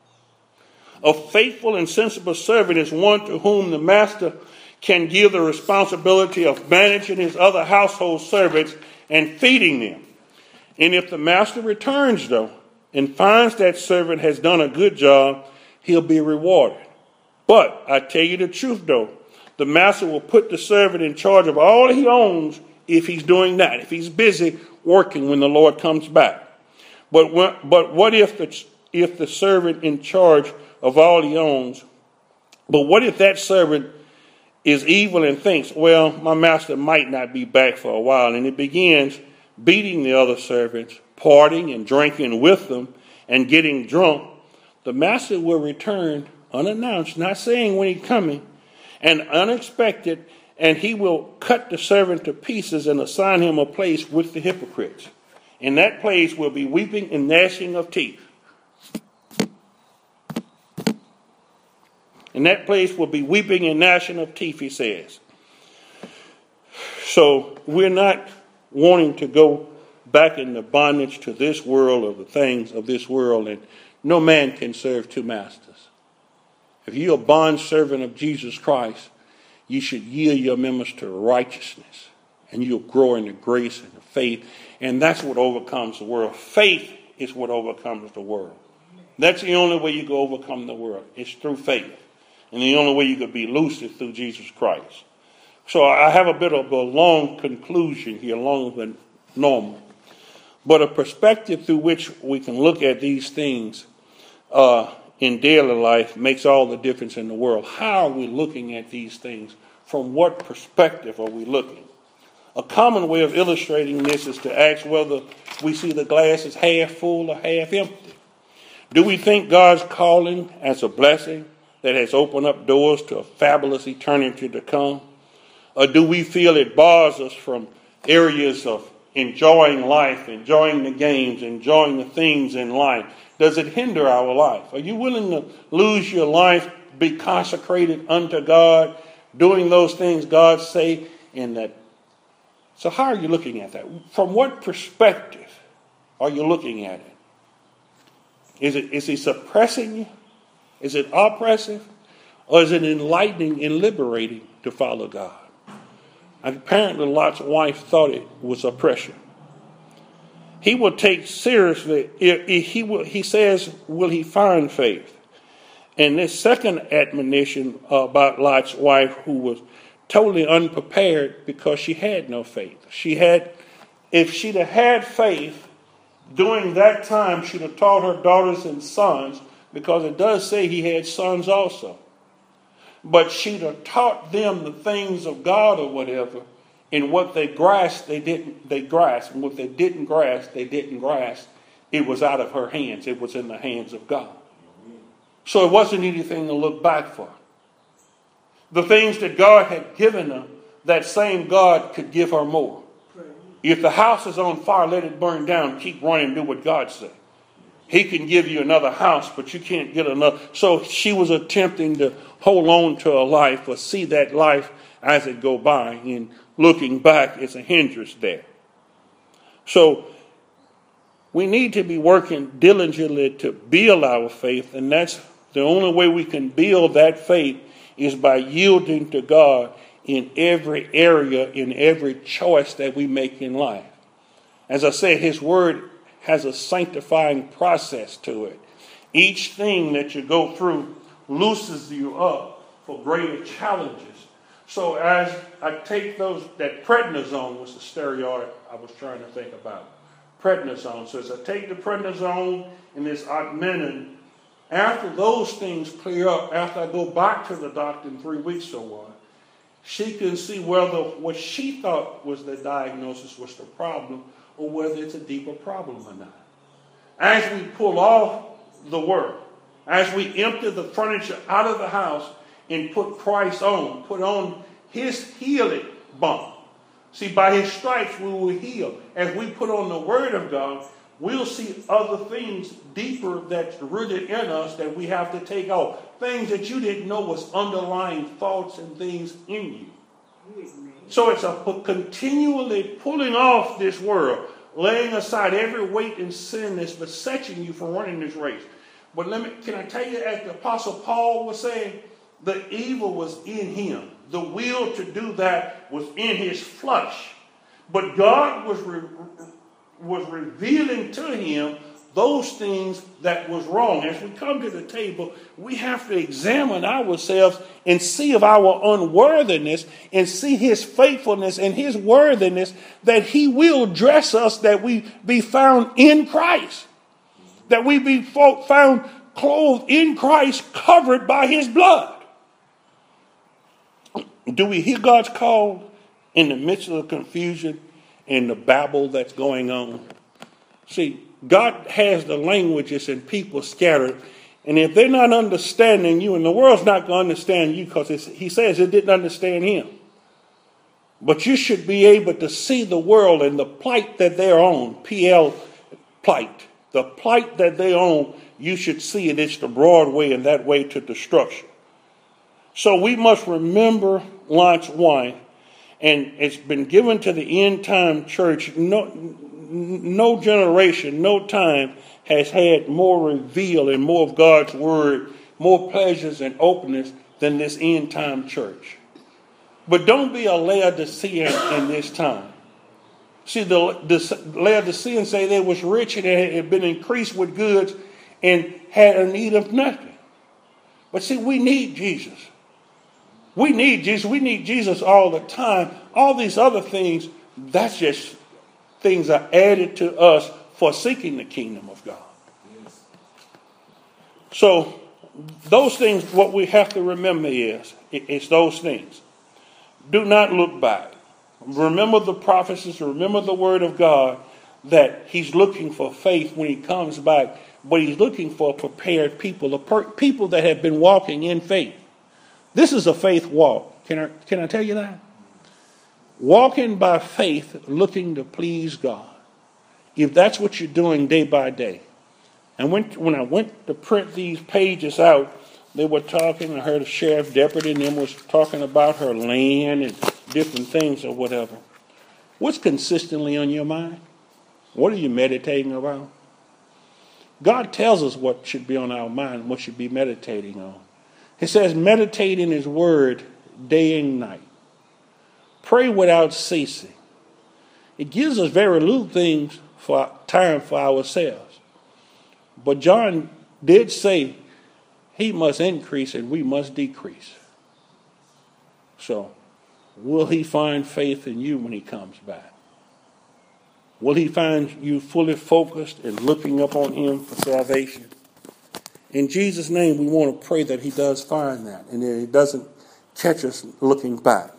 A faithful and sensible servant is one to whom the master can give the responsibility of managing his other household servants and feeding them. And if the master returns, though, and finds that servant has done a good job, he'll be rewarded. But I tell you the truth, though, the master will put the servant in charge of all he owns if he's doing that, if he's busy working when the Lord comes back. But what if the servant in charge of all he owns, but what if that servant is evil and thinks, well, my master might not be back for a while, and it begins beating the other servants, partying and drinking with them, and getting drunk? The master will return unannounced, not saying when he's coming, and unexpected, and he will cut the servant to pieces and assign him a place with the hypocrites. In that place will be weeping and gnashing of teeth. In that place will be weeping and gnashing of teeth, he says. So we're not wanting to go back into bondage to this world or the things of this world, and no man can serve two masters. If you're a bond servant of Jesus Christ, you should yield your members to righteousness, and you'll grow in the grace and the faith, and that's what overcomes the world. Faith is what overcomes the world. That's the only way you can overcome the world. It's through faith. And the only way you could be loose is through Jesus Christ. So I have a bit of a long conclusion here, longer than normal. But a perspective through which we can look at these things in daily life makes all the difference in the world. How are we looking at these things? From what perspective are we looking? A common way of illustrating this is to ask whether we see the glass as half full or half empty. Do we think God's calling as a blessing that has opened up doors to a fabulous eternity to come? Or do we feel it bars us from areas of enjoying life, enjoying the games, enjoying the things in life? Does it hinder our life? Are you willing to lose your life, be consecrated unto God, doing those things God say in that? So how are you looking at that? From what perspective are you looking at it? Is he suppressing you? Is it oppressive? Or is it enlightening and liberating to follow God? And apparently Lot's wife thought it was oppression. He will take seriously, he says, will he find faith? And this second admonition about Lot's wife, who was totally unprepared because she had no faith. If she'd have had faith during that time, she'd have taught her daughters and sons, because it does say he had sons also. But she'd have taught them the things of God or whatever, and what they grasped, they grasped. And what they didn't grasp, they didn't grasp. It was out of her hands. It was in the hands of God. So it wasn't anything to look back for. The things that God had given her, that same God could give her more. If the house is on fire, let it burn down. Keep running and do what God said. He can give you another house, but you can't get another. So she was attempting to hold on to a life or see that life as it go by. And looking back, it's a hindrance there. So we need to be working diligently to build our faith. And that's the only way we can build that faith is by yielding to God in every area, in every choice that we make in life. As I said, his word has a sanctifying process to it. Each thing that you go through loosens you up for greater challenges. So as I take that prednisone was the steroid I was trying to think about. Prednisone. So as I take the prednisone and this Augmentin, after those things clear up, after I go back to the doctor in 3 weeks or what, she can see whether what she thought was the diagnosis was the problem, or whether it's a deeper problem or not. As we pull off the work, as we empty the furniture out of the house and put Christ on, put on his healing balm. See, by his stripes we will heal. As we put on the word of God, we'll see other things deeper that's rooted in us that we have to take out. Things that you didn't know was underlying thoughts and things in you. So it's a continually pulling off this world, laying aside every weight and sin that's besetting you from running this race. But can I tell you, as the Apostle Paul was saying, the evil was in him. The will to do that was in his flesh. But God was revealing to him those things that was wrong. As we come to the table, we have to examine ourselves and see of our unworthiness and see his faithfulness and his worthiness, that he will dress us, that we be found in Christ, that we be found clothed in Christ, covered by his blood. Do we hear God's call in the midst of the confusion and the babble that's going on? See, God has the languages and people scattered. And if they're not understanding you, and the world's not going to understand you because he says it didn't understand him. But you should be able to see the world and the plight that they're on. PL plight. The plight that they're on, you should see it. It's the broad way and that way to destruction. So we must remember Lot's wife. And it's been given to the end time church. No generation, no time has had more reveal and more of God's word, more pleasures and openness than this end time church. But don't be a Laodicean in this time. See, the Laodiceans say they was rich and had been increased with goods and had a need of nothing. But see, we need Jesus. We need Jesus. We need Jesus all the time. All these other things, that's just things are added to us for seeking the kingdom of God. So those things, what we have to remember is those things. Do not look back. Remember the prophecies, remember the word of God, that he's looking for faith when he comes back, but he's looking for prepared people, people that have been walking in faith. This is a faith walk. Can I tell you that? Walking by faith, looking to please God. If that's what you're doing day by day. And when I went to print these pages out, they were talking, I heard a sheriff deputy and them was talking about her land and different things or whatever. What's consistently on your mind? What are you meditating about? God tells us what should be on our mind, what should be meditating on. He says, meditate in his word day and night. Pray without ceasing. It gives us very little things for time for ourselves. But John did say he must increase and we must decrease. So, will he find faith in you when he comes back? Will he find you fully focused and looking up on him for salvation? In Jesus' name, we want to pray that he does find that and that he doesn't catch us looking back.